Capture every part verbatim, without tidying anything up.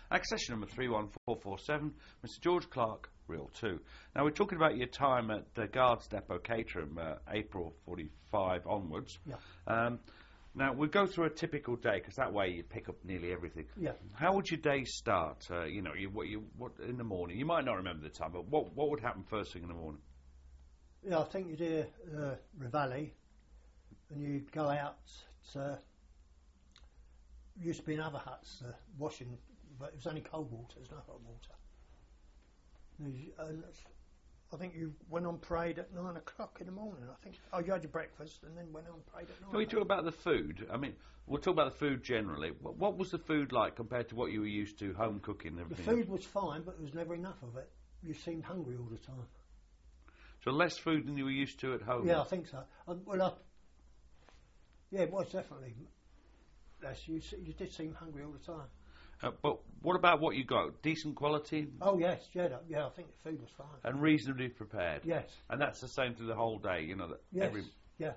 Accession number three one four four seven, Mister George Clark, Reel two. Now, we're talking about your time at the Guards Depot Caterham, uh, April forty-five onwards. Yeah. Um, now, we'll go through a typical day, because that way you pick up nearly everything. Yeah. How would your day start? Uh, you know, you, what, you, what in the morning? You might not remember the time, but what, what would happen first thing in the morning? Yeah, I think you'd hear uh, Reveille, and you'd go out. To, used to be in other huts uh, washing, but it was only cold water, there's no hot water. And, you, and I think you went on parade at nine o'clock in the morning. I think. Oh, you had your breakfast and then went on parade at nine. Can we talk about the food? I mean, we'll talk about the food generally. What, what was the food like compared to what you were used to, home cooking and The everything? food else? was fine, but there was never enough of it. You seemed hungry all the time. So less food than you were used to at home? Yeah, I think so. I, well, I, yeah, it was definitely less. You, se- you did seem hungry all the time. Uh, but what about what you got? Decent quality? Oh, yes, yeah, that- yeah, I think the food was fine. And reasonably prepared? Yes. And that's the same through the whole day, you know? That Yes, every... yeah.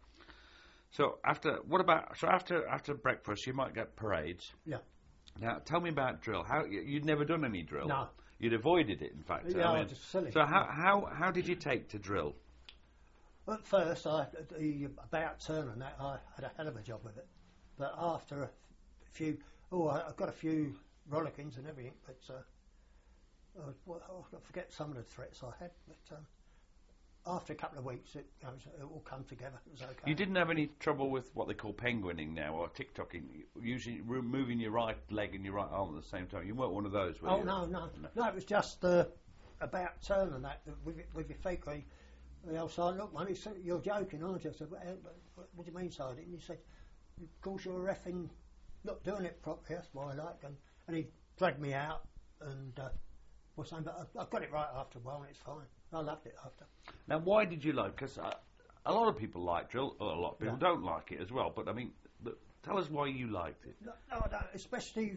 So after, what about, so after after breakfast you might get parades. Yeah. Now, tell me about drill. How you- You'd never done any drill? No. You'd avoided it, in fact. Yeah, I I mean, was just silly. So how, how, how did you take to drill? At first, I, the about turn and that, I had a hell of a job with it. But after a few, oh, I, I got a few rollickings and everything, but uh, I, well, I forget some of the threats I had. But um, after a couple of weeks, it, you know, it all come together. It was okay. You didn't have any trouble with what they call penguining now, or TikToking, using re- moving your right leg and your right arm at the same time. You weren't one of those, were Oh you? no, no, no! It was just uh, about turn and that with your- with your feet. I, the old side looked, man, he said, "You're joking, aren't you?" I said, "What, what, what do you mean, Sergeant?" And he said, "Of course you're a reffing, not doing it properly. That's why I like." And, and he dragged me out and uh, was saying, "But I, I got it right after a while, and it's fine." I loved it after. Now, why did you like? Because uh, a lot of people like drill, or a lot of people Yeah. don't like it as well. But I mean, but tell us why you liked it. No, no, I don't, especially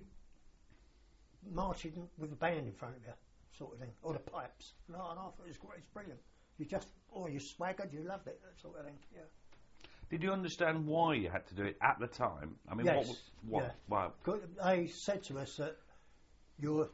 marching with a band in front of you, sort of thing, or the pipes. No, and I thought it was great. It's brilliant. You just, or you swaggered, you loved it, that sort of thing. Yeah. Did you understand why you had to do it at the time? I mean, Yes, what? was- what yeah. Why? 'Cause they said to us that you're,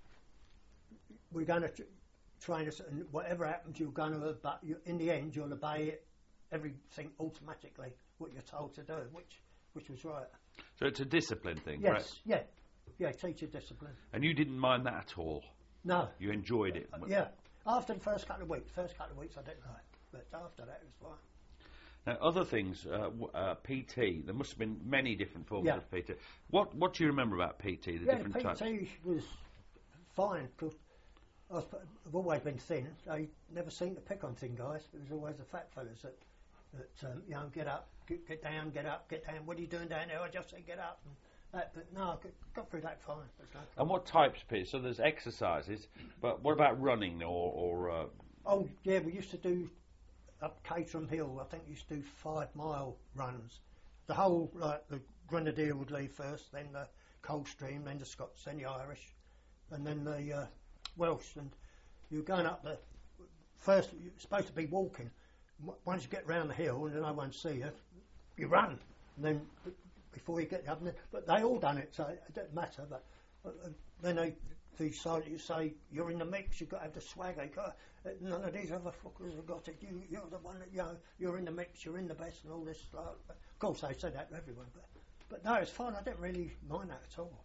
we're going to tr- train us, and whatever happens, you're going to, but you, in the end, you'll obey it, everything automatically, what you're told to do, which, which was right. So it's a discipline thing, Yes, correct? yeah, yeah, teacher discipline. And you didn't mind that at all. No, You enjoyed it. uh, yeah. After the first couple of weeks, first couple of weeks I didn't like, but after that it was fine. Now, other things, uh, w- uh, P T. There must have been many different forms Yeah. of P T. What What do you remember about P T? The Yeah, different P T types. was fine because I've always been thin. I never seemed to pick on thin guys. It was always the fat fellas that, that um, you know, get up, get, get down, get up, get down. What are you doing down there? I just said get up. And that, but no, I got, got through that fine. There's no And problem. what types of P T? So there's exercises, but what about running or or uh, Oh yeah, we used to do up Caterham Hill. I think we used to do five mile runs. The whole, like the Grenadier would leave first, then the Coldstream, then the Scots, then the Irish, and then the uh, Welsh. And you're going up the first. You're supposed to be walking. W- Once you get round the hill and no one see you, you run. And then b- before you get up, and then, but they all done it, so it doesn't matter. But uh, uh, then they decide you say you're in the mix. You've got to have the swagger. You got to, none of these other fuckers have got it. You, you're the one that you know. You're in the mix. You're in the best, and all this. Like, of course, they said that to everyone, but but no, it's fine. I didn't really mind that at all.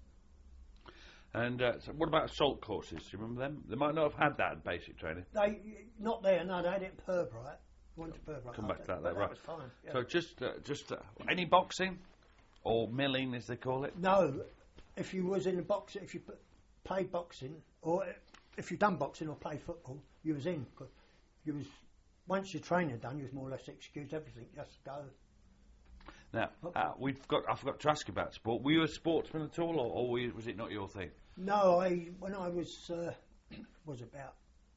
and uh, so what about assault courses? Do you remember them? They might not have had that in basic training. They not there. No, they had it in Purbright. Went to Purbright. Come I back to think, that but later, right. was fine. Yeah. So just uh, just uh, any boxing or milling, as they call it. No, if you was in the boxing, if you p- played boxing, or if you done boxing or played football, you was in. 'Cause you was once your training done, you was more or less excused everything. Just go. Now uh, we've got. I forgot to ask you about sport. Were you a sportsman at all, or, or were you, was it not your thing? No, I when I was uh, was about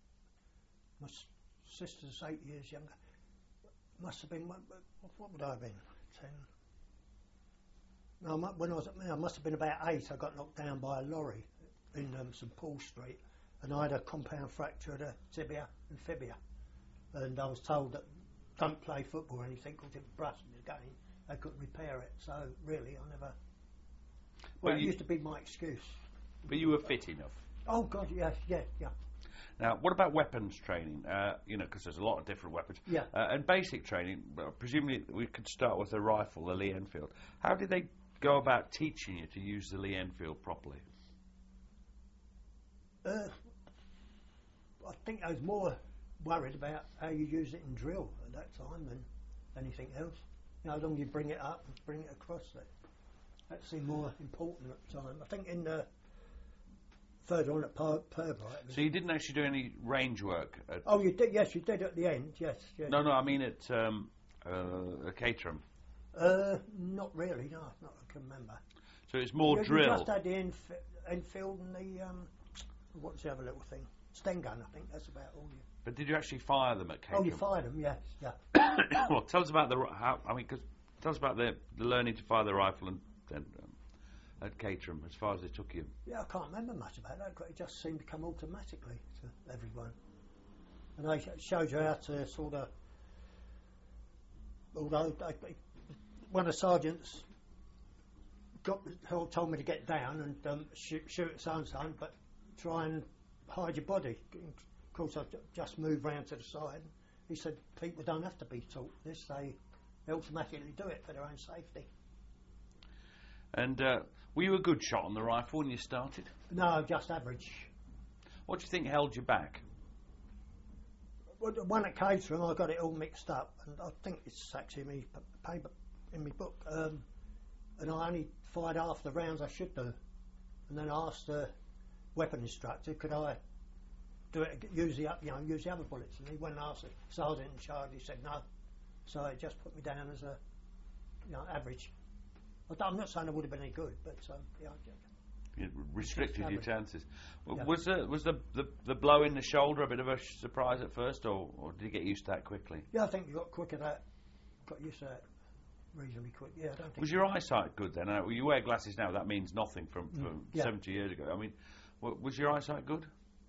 my s- sister's eight years younger. Must have been what, what would I have been? Ten. No, mu- when I was I must have been about eight. I got knocked down by a lorry in um, St Paul Street, and I had a compound fracture of the tibia and fibia. And I was told that don't play football or anything because if it burst again, they couldn't repair it. So really, I never. Well, Well, it you- used to be my excuse. But you were fit enough. Oh God, yes, yeah, yeah. Now, what about weapons training? Uh, you know, because there's a lot of different weapons. Yeah. Uh, and basic training, well, presumably we could start with the rifle, the Lee Enfield. How did they go about teaching you to use the Lee Enfield properly? Uh, I think I was more worried about how you use it in drill at that time than anything else. You know, how long you bring it up and bring it across that. That seemed more important at the time. I think in the further on at Purbright. So you didn't actually do any range work? At Oh, you did? Yes, you did at the end. Yes, yes. no, no, I mean at, um, uh, at Caterham. Uh, not really. No, not I can remember. So it's more you, drill. You just had the Enf- Enfield and the um, what's the other little thing? Sten gun, I think. That's about all you. But did you actually fire them at Caterham? Oh, you fired them, yes, yeah. Well, tell us about the ri- how. I mean, 'cause tell us about the, the learning to fire the rifle and then um, at Caterham, as far as it took you. Yeah, I can't remember much about that. It just seemed to come automatically to everyone. And they sh- showed you how to sort of. Although they, they, one of the sergeants got told me to get down and um, shoot, shoot at so and so, but try and hide your body. Of course, I just moved round to the side. He said, people don't have to be taught this, they, they automatically do it for their own safety. And uh, were you a good shot on the rifle when you started? No, just average. What do you think held you back? Well, the one at Caterham, I got it all mixed up, and I think it's actually in my p- paper, in my book, um, and I only fired half the rounds I should do. And then I asked the weapon instructor, could I do it, use the, you know, use the other bullets, and he went and asked the sergeant in charge. He said no, so it just put me down as a, you know, average. I'm not saying I would have been any good, but um, yeah, You restricted your chances. Well, Yeah. Was the was the, the the blow in the shoulder a bit of a sh- surprise at first, or, or did you get used to that quickly? yeah, I think you got quick at that, got used to that reasonably quick. Yeah, I don't think. Was your eyesight good then? Uh, you wear glasses now. That means nothing from, from Mm, yeah. seventy years ago. I mean, w- was your eyesight good?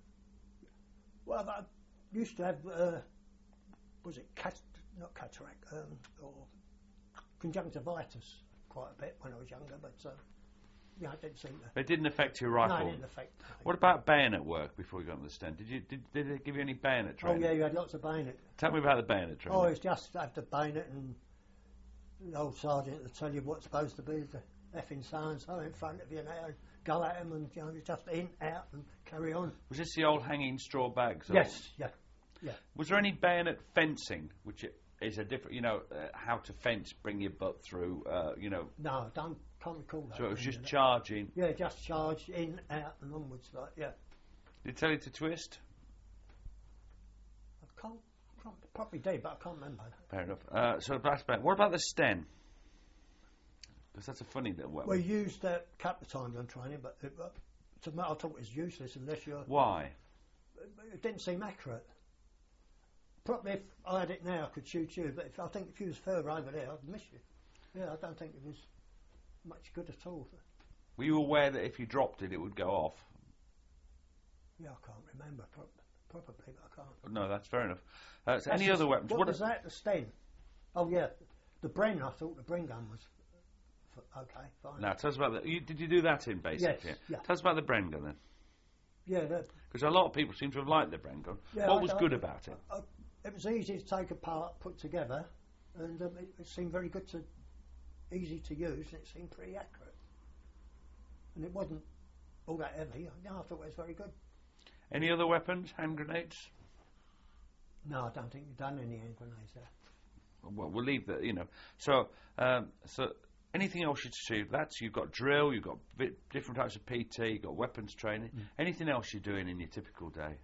Well, I used to have, uh, was it cat, not cataract, um, or conjunctivitis quite a bit when I was younger, but uh, yeah, it didn't seem to. It didn't affect your No, rifle. it didn't affect. nothing. What about bayonet work before you got on the stand? Did you did, did they give you any bayonet Oh training? yeah, you had lots of bayonet. Tell me about the bayonet training. Oh, it's just have the bayonet and the old sergeant will tell you what's supposed to be the effing so and so in front of you now, and go at them and you know just in out and carry on. Was this the old hanging straw bags? or- Yes, yeah, yeah. Was there any bayonet fencing, which i- is a different, you know, uh, how to fence, bring your butt through, uh, you know? No, I don't can't recall that. So it was thing, just you know. charging. Yeah, just charge in, out, and onwards like yeah. Did it tell you to twist? I can't, can't probably did, but I can't remember. Fair enough. Uh, so that's about. What about the Sten? Because that's a funny little weapon. We used that a couple of times on training, but it, uh, to me, I thought it was useless unless you're. Why? It didn't seem accurate. Probably if I had it now, I could shoot you, but if, I think if you was further over there, I'd miss you. Yeah, I don't think it was much good at all. Were you aware that if you dropped it, it would go off? Yeah, I can't remember. Pro- probably, but I can't. No, that's fair enough. Uh, so That's any the- other weapons? What, was that? The Sten? Oh yeah, the Bren. I thought the Bren gun was f- okay, fine. Now, tell us about that. You, did you do that in basic? Yes, yeah. Tell us about the Bren gun then. Yeah, that, Because a lot of people seem to have liked the Bren gun. yeah. what I- was I- good about it? I, it was easy to take apart, put together, and um, it, it seemed very good to, easy to use, and it seemed pretty accurate. And it wasn't all that heavy. No, I thought it was very good. Any other weapons? Hand grenades? No, I don't think you've done any hand grenades there. Well, we'll leave that, you know. So, um, so anything else you'd see? That's you've got drill, you've got bit, different types of P T, you've got weapons training. Mm. Anything else you're doing in your typical day?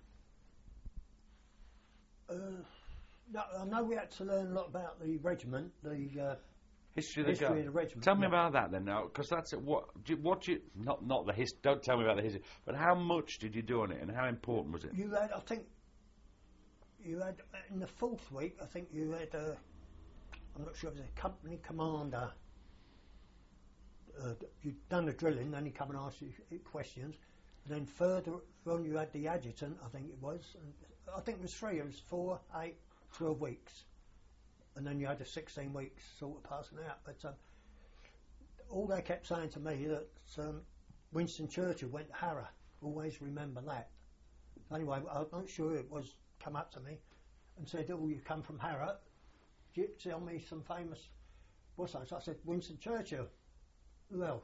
Uh, no, I know we had to learn a lot about the regiment, the uh, History of the history Guard. of the regiment. Tell me yeah. about that then, now, because that's it, what. Do you, what do you not not the his. Don't tell me about the history, but how much did you do on it, and how important was it? You had, I think, you had in the fourth week. I think you had. Uh, I'm not sure if it was a company commander. Uh, you'd done the drilling, then he come and ask you questions. And then further on, you had the adjutant. I think it was. And I think it was three. It was four, eight, twelve weeks, and then you had the sixteen weeks sort of passing out. But um, all they kept saying to me that um, Winston Churchill went to Harrow. Always remember that. Anyway, I'm not sure it was come up to me and said, "Oh, you come from Harrow. Do you tell me some famous what's that?" So I said, "Winston Churchill." Who else?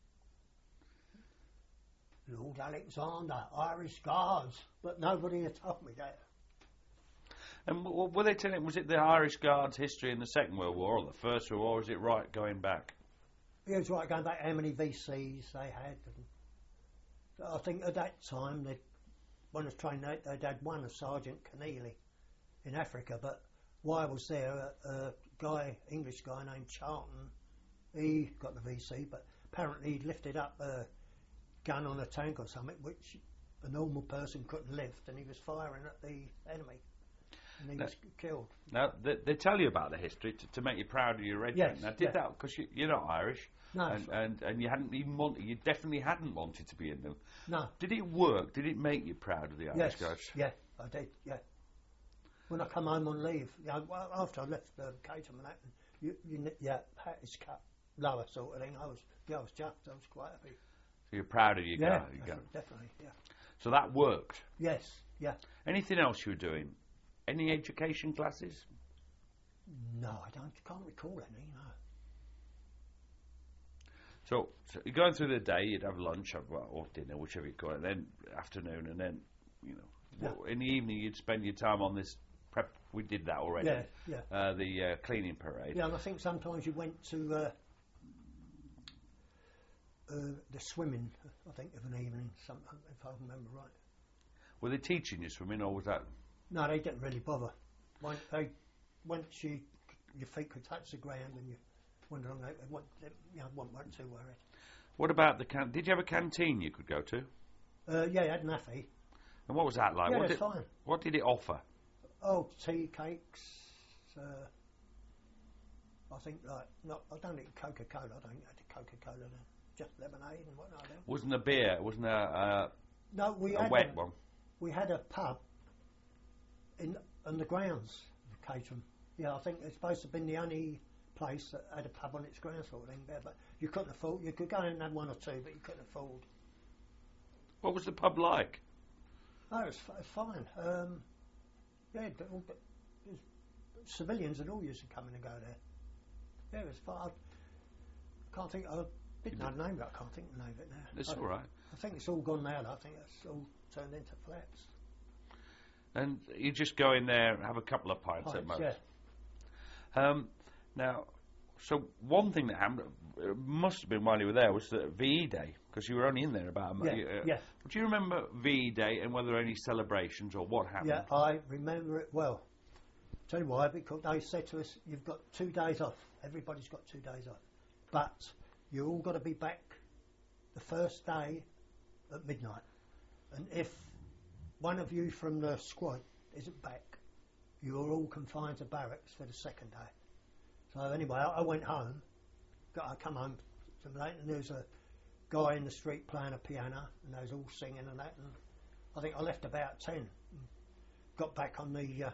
Lord Alexander, Irish Guards. But nobody had told me that. And w- were they telling? Was it the Irish Guards' history in the Second World War or the First World War? Or was it right going back? It was right going back how many V Cs they had. And I think at that time, they, when I was training, they, they'd had one of Sergeant Keneally in Africa. But while I was there, a, a guy, English guy named Charlton, he got the V C, but apparently he'd lifted up a gun on a tank or something, which a normal person couldn't lift, and he was firing at the enemy. And he now, was killed. Now, they, they tell you about the history to, to make you proud of your regiment. Yes, now, did yes. that, because you, you're not Irish, No. and, and, and you hadn't even wanted, you definitely hadn't wanted to be in them. No. Did it work? Did it make you proud of the Irish Yes. Guards? Yeah, I did, yeah. When I come home on leave, you know, well, after I left uh, Caterham and that, you, you, yeah, hat is cut lower sort of thing. I was, yeah, I was chuffed. I was quite happy. So you're proud of your Yeah, guard, your definitely, guard. definitely, yeah. So that worked. Yes, yeah. Anything else you were doing? Any education classes? No, I don't. Can't recall any. No. So, so you're going through the day, you'd have lunch or, well, or dinner, whichever you call it, then afternoon, and then, you know, Yeah. well, in the evening you'd spend your time on this prep. We did that already. Yeah, yeah. Uh, the uh, cleaning parade. Yeah, and I think sometimes you went to uh, uh, the swimming. I think of an evening, some, if I remember right. Were they teaching you swimming, or was that? No, they didn't really bother. When they, once you, your feet could touch the ground and you went along, they, they, weren't, they you know, weren't, weren't too worried. What about the can? Did you have a canteen you could go to? Uh, yeah, you had Naffy. And what was that like? Yeah, what that's did, fine. What did it offer? Oh, tea, cakes. Uh, I think like not. I don't think Coca-Cola. I don't think I had Coca-Cola then. Just lemonade and whatnot. Then. Wasn't a beer? Wasn't a uh, No, we a had wet a, one? We had a pub in on the grounds of Caterham. Yeah, I think it's supposed to have been the only place that had a pub on its grounds sort of thing there. But you couldn't afford. You could go and have one or two, but you couldn't afford. What was the pub like? Oh, it was, f- it was fine. Um, yeah, but all, but it was, civilians and all used to come in and go there. Yeah, it was fine. I can't think. I didn't know the name, but I can't think of the name of it now. It's I, all right. I think it's all gone now. I think it's all turned into flats. And you just go in there, have a couple of pints, Pints, at most. yeah. Um, now, so one thing that happened, it must have been while you were there, was the V E Day, because you were only in there about a month. Yeah, Uh, yeah. Do you remember V E Day and whether there were any celebrations or what happened? Yeah, I remember it well. Tell you why, because they said to us, you've got two days off. Everybody's got two days off. But you've all got to be back the first day at midnight. And if one of you from the squad isn't back, you are all confined to barracks for the second day. So anyway, I, I went home. Got, I come home some late, and there was a guy in the street playing a piano, and they was all singing and that. And I think I left about ten. And got back on the uh,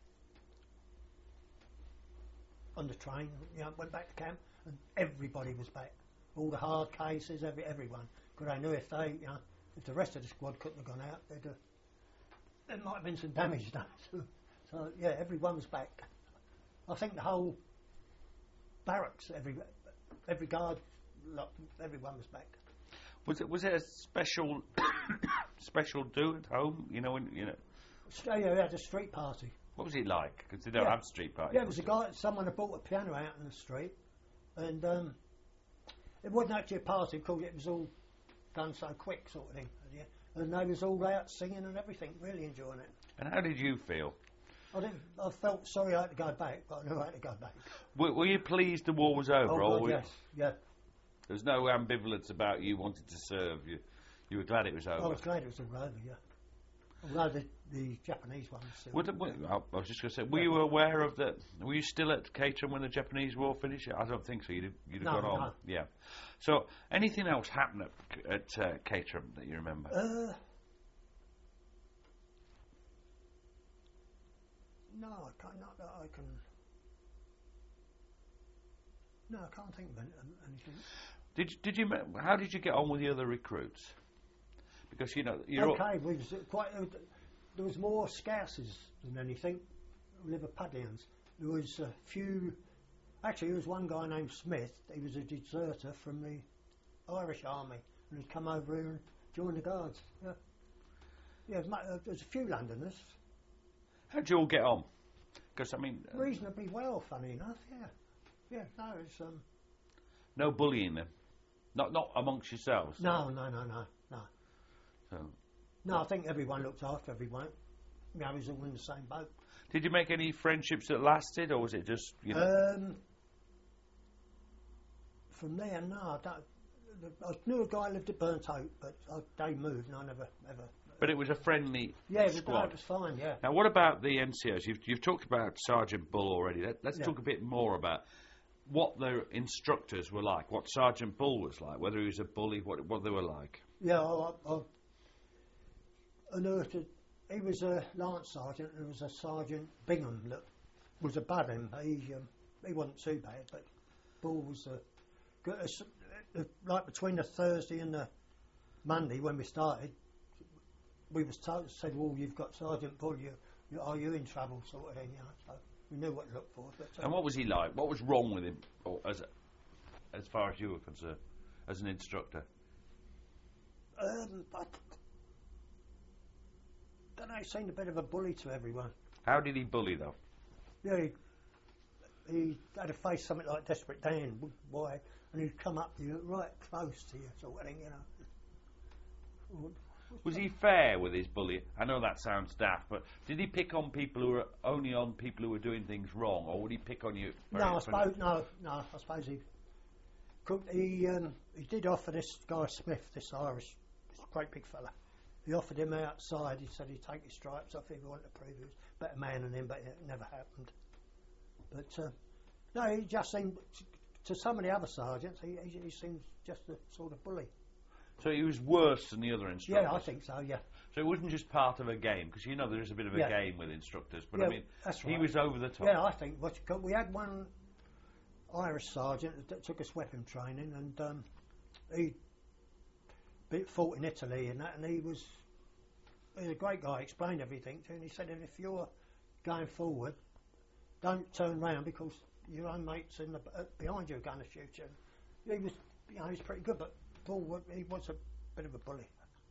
on the train. You know, went back to camp, and everybody was back. All the hard cases, every everyone. Because they knew if they, you know, if the rest of the squad couldn't have gone out, there'd have, there might have been some damage done. So, so yeah, everyone was back. I think the whole barracks, every every guard, lot, everyone was back. Was it was it a special special do at home? You know, when, you know. So, yeah, we had a street party. What was it like? Because they don't Yeah. have street parties. Yeah, it was a guy. Someone had bought a piano out in the street, and um, it wasn't actually a party because it was all done so quick, sort of thing. Yeah. And they was all out singing and everything, really enjoying it. And how did you feel? I didn't. I felt sorry I had to go back, but I knew I had to go back. Were, were you pleased the war was over? Oh, or God, were- yes, yeah. There was no ambivalence about you wanting to serve. You, you were glad it was over. I was glad it was all over. Yeah. Although the, the Japanese one was still. Were the- were- I was just going to say, were you aware of the? Were you still at Caterham when the Japanese war finished? I don't think so. You'd have, you'd have No, gone on. no. Yeah. So, anything else happened at, at uh, Caterham that you remember? Uh, no, I can't. Not that I can. No, I can't think of any- anything. Did you, did you? ma- How did you get on with the other recruits? Because you know you're all- Okay, we was quite. Uh, there was more Scousers than anything, Liverpudlians. There was a few. Actually, there was one guy named Smith. He was a deserter from the Irish Army, and he'd come over here and joined the Guards. Yeah, yeah. There's, mu- uh, there's a few Londoners. how did you all get on? Because I mean, uh, Reasonably well, funny enough. Yeah, yeah. No, it's um. no bullying them, not not amongst yourselves. No, no, no, no, no. So, No, I think everyone looked after everyone. You know, we was all in the same boat. did you make any friendships that lasted, or was it just you know? Um, from there, no, I don't. I knew a guy who lived at Burnt Oak, but I, they moved, and I never, ever. But it was a friendly Yeah, it was, no, squad. it was fine. Yeah. Now, what about the N C Os? You've, you've talked about Sergeant Bull already. Let, let's Yeah. talk a bit more about what their instructors were like, what Sergeant Bull was like, whether he was a bully, what what they were like. Yeah, I, I, I unearthed. it. He was a lance sergeant. There was a Sergeant Bingham that was above him. He um, he wasn't too bad, but Bull was a good. Uh, like between the Thursday and the Monday when we started, we was told said, "Well, you've got Sergeant Bull. You, you are you in trouble?" Sort of thing, you know. So we knew what to look for. But, um, And what was he like? What was wrong with him, or as as far as you were concerned, as an instructor? Um, I don't know. He seemed a bit of a bully to everyone. How did he bully, though? Yeah, he, he had to face something like Desperate Dan, why, and he'd come up to you right close to you, sort of thing, you know. Was he fair with his bullying? I know that sounds daft, but did he pick on people who were only on people who were doing things wrong, or would he pick on you? very No, I often? suppose no, no. I suppose he could. He um, he did offer this guy Smith, this Irish, this great big fella. He offered him outside. He said he'd take his stripes off if he wanted to prove he was a better man than him, but it never happened. But uh, no, he just seemed to some of the other sergeants. He, he, he seemed just a sort of bully. So he was worse than the other instructors? Yeah, I think so. Yeah. So it wasn't just part of a game, because you know there is a bit of a Yeah. game with instructors, but Yeah, I mean, that's he right. was over the top. Yeah, I think what you got, we had one Irish sergeant that took us weapon training, and um, he be- fought in Italy and that, and he was, he was a great guy. Explained everything to him. He said, if you're going forward, don't turn round because your own mates in the, uh, behind you are going to shoot you. He was, you know, he's pretty good, but Paul, wa- he was a bit of a bully.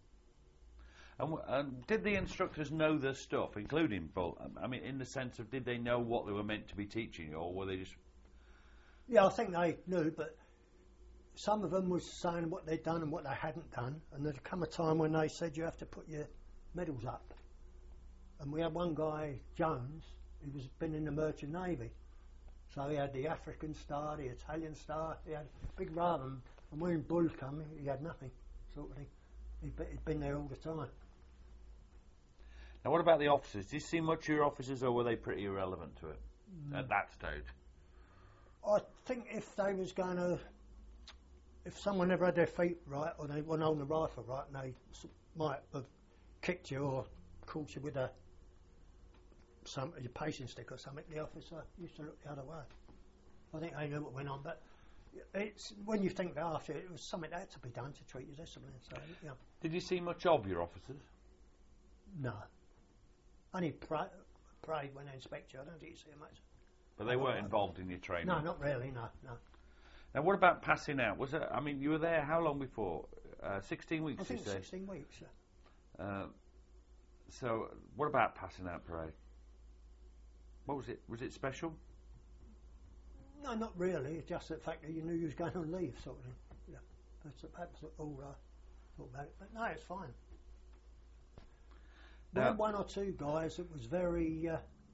And, w- and did the instructors know their stuff, including Bull? Um, I mean, in the sense of, did they know what they were meant to be teaching you, or were they just... Yeah, I think they knew, but some of them was saying what they'd done and what they hadn't done, and there'd come a time when they said you have to put your medals up. And we had one guy, Jones, who was been in the Merchant Navy, so he had the African Star, the Italian Star, he had a big rather, and when Bull come, he had nothing, sort of thing. He'd, be, he'd been there all the time. Now, what about the officers? Did you see much of your officers, or were they pretty irrelevant to it Mm. at that stage? I think if they was going to, if someone never had their feet right or they weren't holding the rifle right, and they s- might have kicked you or caught you with a some your pacing stick or something, the officer used to look the other way. I think they knew what went on, but it's when you think after it, it was something that had to be done to treat you discipline. So yeah, Did you see much of your officers? no, only pra- parade when they inspect you. I don't think you see them much. But they weren't involved in your training? No, not really. No, no. Now, what about passing out? Was it? I mean, you were there how long before? Uh, sixteen weeks, I think you say? sixteen weeks. Yeah. Uh, so, what about passing out parade? What was it? Was it special? No, not really. It's just the fact that you knew you was going on leave, sort of thing. Yeah, that's, that's all I thought about it. But no, it's fine. We Now- had one or two guys that was very, uh,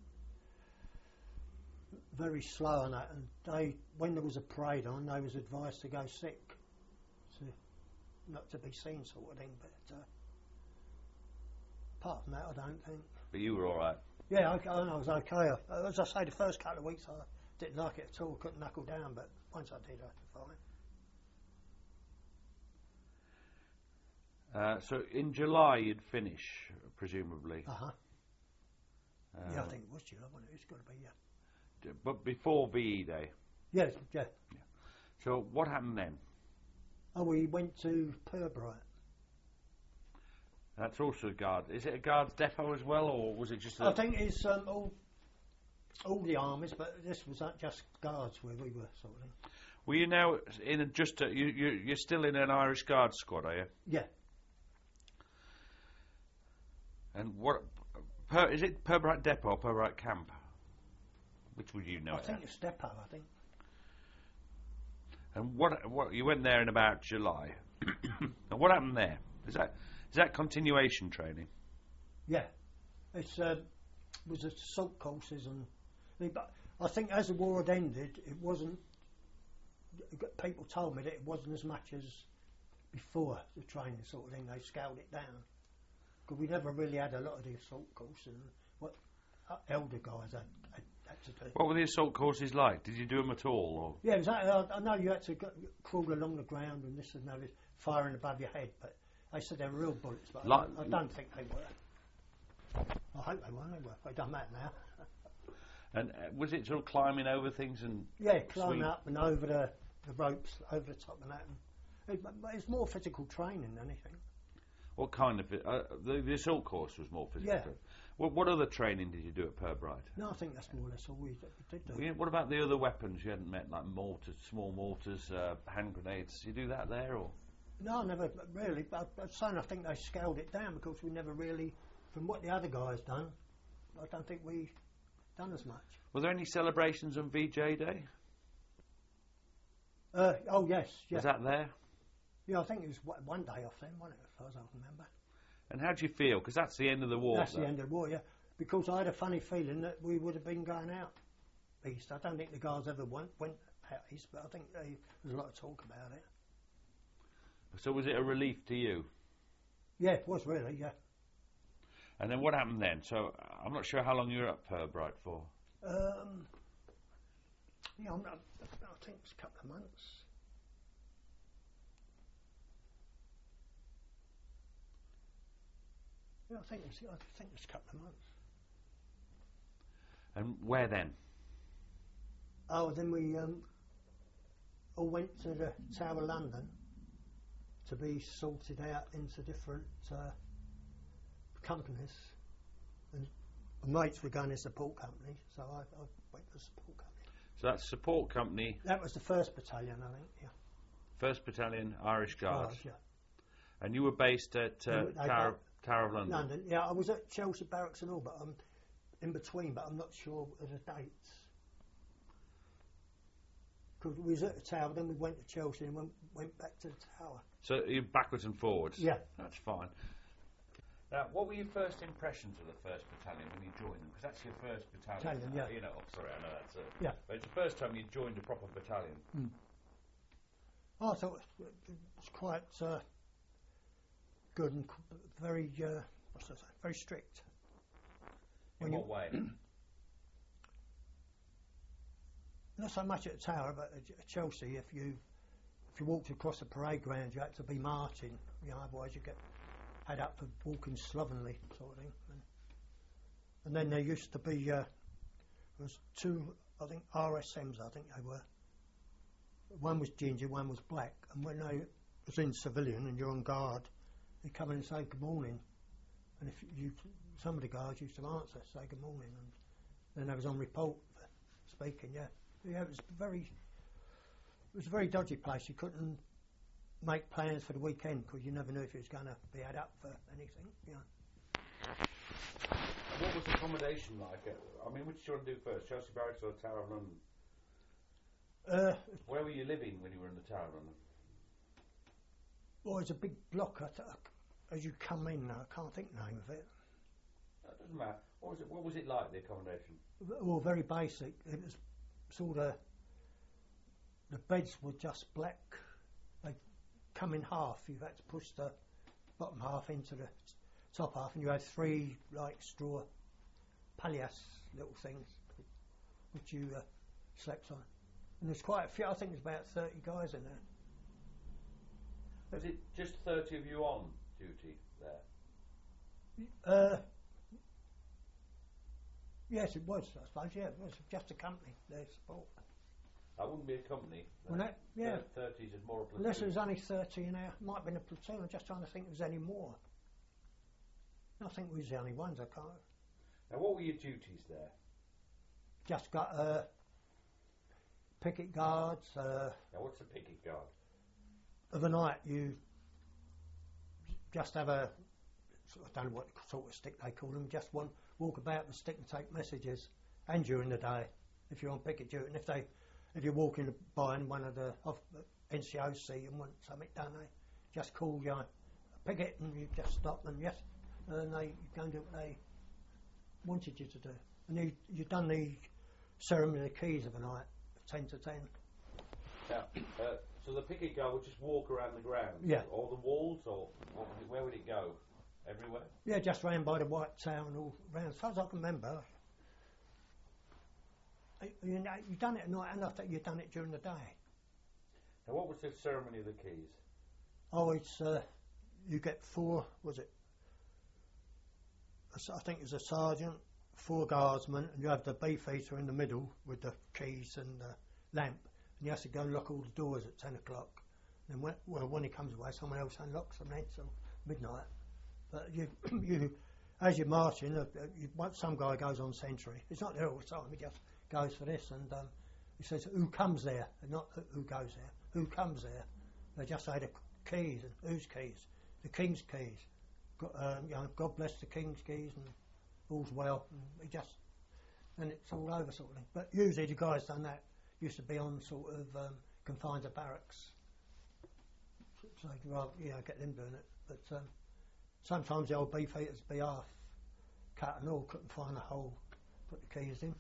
very slow on that, and they, when there was a parade on, they was advised to go sick, so not to be seen, sort of thing. But uh, apart from that, I don't think. But you were all right. Yeah, I, I, I was okay. Uh, As I say, the first couple of weeks I didn't like it at all. Couldn't knuckle down, but once I did, I was fine. Uh, so, in July, you'd finish, presumably. Uh huh. Uh, Yeah, I think it was July. Wasn't it? It's got to be. Yeah. d- But before V E Day. Yeah, yeah. So, what happened then? Oh, we went to Purbright. That's also a guard. Is it a guards depot as well, or was it just a... I think it's um, all all the armies, but this was uh, just guards where we were, sort of thing. Were you now in a, just a, you, you, you're still in an Irish Guards squad, are you? Yeah. And what... Per, is it Purbright Depot or Purbright Camp? Which would you know I it think as? it's Depot, I think. And what, what... You went there in about July. And what happened there? Is that... Is that continuation training? Yeah, it's uh, was assault courses, and but I think as the war had ended, it wasn't. People told me that it wasn't as much as before the training sort of thing. They scaled it down because we never really had a lot of the assault course and what uh, elder guys had, had, had to do. What were the assault courses like? Did you do them at all? Or? Yeah, exactly. I, I know you had to go, crawl along the ground and this and that, firing above your head, but. They said they were real bullets, but like, I, I don't think they were. I hope they were. They were. They don't matter now. And uh, was it sort of climbing over things and? Yeah, climbing swing? up and over the, the ropes, over the top of that. And it, it's more physical training than anything. What kind of uh, the, the assault course was more physical? Yeah. What, what other training did you do at Purbright? No, I think that's more or less all we, we did do. Yeah, what about the other weapons you hadn't met, like mortars, small mortars, uh, hand grenades? Did you do that there or? No, never really. But I'm saying I think they scaled it down because we never really, from what the other guys done, I don't think we done as much. Were there any celebrations on V J Day? Uh, oh yes, yeah. Was that there? Yeah, I think it was one one day off then, wasn't it, as far as I remember. And how do you feel? Because that's the end of the war. That's though. the end of the war, yeah. Because I had a funny feeling that we would have been going out east. I don't think the guys ever went, went out east, but I think they, there was a lot of talk about it. So was it a relief to you? Yeah, it was really, yeah. And then what happened then? So I'm not sure how long you were at Purbright for. Um, yeah, I'm not, I think it's a couple of months. Yeah, I think it's, I think it's a couple of months. And where then? Oh, then we um, all went to the Tower of London to be sorted out into different uh, companies. And my mates were going to support company, so I, I went to support company. So that's support company. That was the first battalion, I think, yeah. First Battalion, Irish Guards. Guards, yeah. And you were based at uh, They- Tower, Tower of London. London, yeah, I was at Chelsea Barracks and all, but I'm in between, but I'm not sure of the dates. Because we was at the Tower, then we went to Chelsea and went, went back to the Tower. So you're backwards and forwards? Yeah. That's fine. Now, what were your first impressions of the first Battalion when you joined them? Because that's your first battalion. Battalion, yeah. You know, oh, sorry, I know that's a... Yeah. But it's the first time you joined a proper battalion. Mm. Oh, I thought it was quite uh, good and c- very, uh, what's that say, very strict. In When what way? Not so much at the Tower, but at Chelsea, if you if you walked across the parade ground, you had to be marching. You know, otherwise you get had up for walking slovenly, sort of thing. And, and then there used to be uh, there was two, I think R S Ms, I think they were. One was ginger, one was black. And when they was in civilian and you're on guard, they come in and say good morning. And if you, some of the guards used to answer, say good morning, and then they was on report for speaking. Yeah. Yeah, it was very. It was a very dodgy place. You couldn't make plans for the weekend because you never knew if it was going to be had up for anything. You know. What was accommodation like? I mean, which did you want to do first, Chelsea Barracks or the Tower of London? Uh, Where were you living when you were in the Tower of London? well, it's a big block. I th- as you come in, I can't think the name of it. That doesn't matter. What was it? What was it like? The accommodation? Well, very basic. It was sort of. The beds were just black. They come in half. You had to push the bottom half into the top half, and you had three like straw pallias little things which you uh, slept on. And there's quite a few. I think there's about thirty guys in there. Was it just thirty of you on duty there? Uh, yes, it was. I suppose. Yeah, it was just a company. Their support. That wouldn't be a company. Well, that, yeah. thirties is more a platoon. Unless there was only thirty in our, might have been a platoon. I'm just trying to think if there's any more. I think we was the only ones. I can't. Now, what were your duties there? Just got uh, picket guards. Uh, now, what's a picket guard? of a night, you just have a, I don't know what sort of stick they call them, just one walk about the stick and take messages, and during the day, if you're on picket duty, and if they, if you're walking by and one of the off, N C Os see you and want something done, they just call you a picket and you just stop them, yes, and they go and do what they wanted you to do. And you, you've done the ceremony of the keys of a night, ten to ten. Now, uh, so the picket guard would just walk around the grounds? Yeah. All the walls, or what would it, where would it go? Everywhere? Yeah, just round by the White Tower and all round. As far as I can remember, you know, you've done it at night, and I think you've done it during the day. Now, what was the ceremony of the keys? Oh, it's uh, you get four. Was it? I think it's a sergeant, four guardsmen, and you have the beefeater in the middle with the keys and the lamp, and you have to go and lock all the doors at ten o'clock. And when, well, when he comes away, someone else unlocks them then till midnight. But you, you, as you're marching, uh, you, once some guy goes on sentry, it's not there all the time. He just goes for this, and um, he says, "Who comes there?" And not who goes there. Who comes there? They just say the keys, and whose keys? The king's keys. God, um, you know, God bless the king's keys, and all's well. And he just, and it's all over sort of thing. But usually the guys done that used to be on sort of um, confined to barracks, so you'd rather, you know, get them doing it. But um, sometimes the old beefeaters be half cut and all, couldn't find a hole, put the keys in.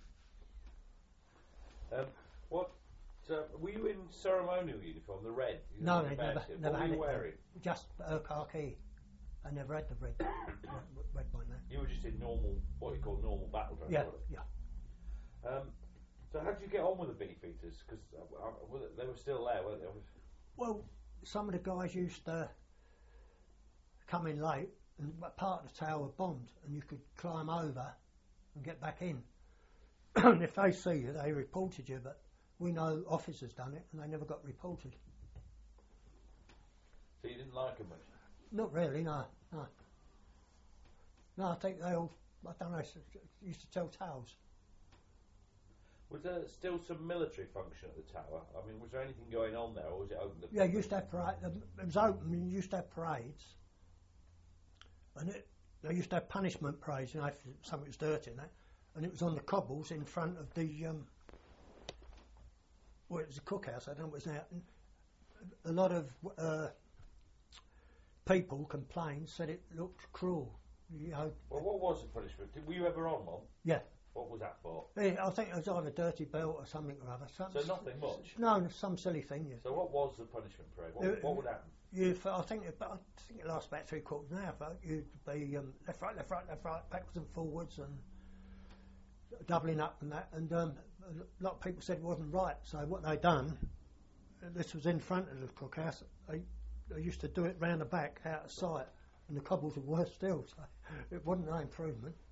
Um, what uh, were you in ceremonial uniform, the red? You No, know, they the never, badge? never What had were you it. wearing? Just uh, khaki. I never had the red, red, red one there. You were just in normal, what you call normal battle dress. Yeah, wasn't it? yeah. Um, so how did you get on with the beefeaters? Because uh, uh, they were still there, weren't they? Well, some of the guys used to come in late, and part of the tower bombed, and you could climb over and get back in. And if they see you, they reported you, but we know officers done it, and they never got reported. So you didn't like them much? Not really, no, no. No, I think they all, I don't know, used to tell tales. Was there still some military function at the tower? I mean, was there anything going on there, or was it open to Yeah, you used to have parades. It was open. You used to have parades, and it, they used to have punishment parades. You know, if something was dirty and that, and it was on the cobbles in front of the. Um, well, it was a cookhouse. I don't know what it was now. And a lot of uh, people complained, said it looked cruel. You know. Well, what was the punishment? Did, were you ever on one? Yeah. What was that for? Yeah, I think it was either a dirty belt or something or other. Some, So nothing much? No, some silly thing. Yeah. So what was the punishment parade? What, Uh, what would happen? You, I think, it, I think it lasts about three quarters of an hour. But you'd be um, left, right, left, right, left, right, backwards and forwards, and doubling up and that. And um, a lot of people said it wasn't right. So what they done, this was in front of the cookhouse. They, they used to do it round the back, out of sight, and the cobbles were worse still. So it wasn't no improvement.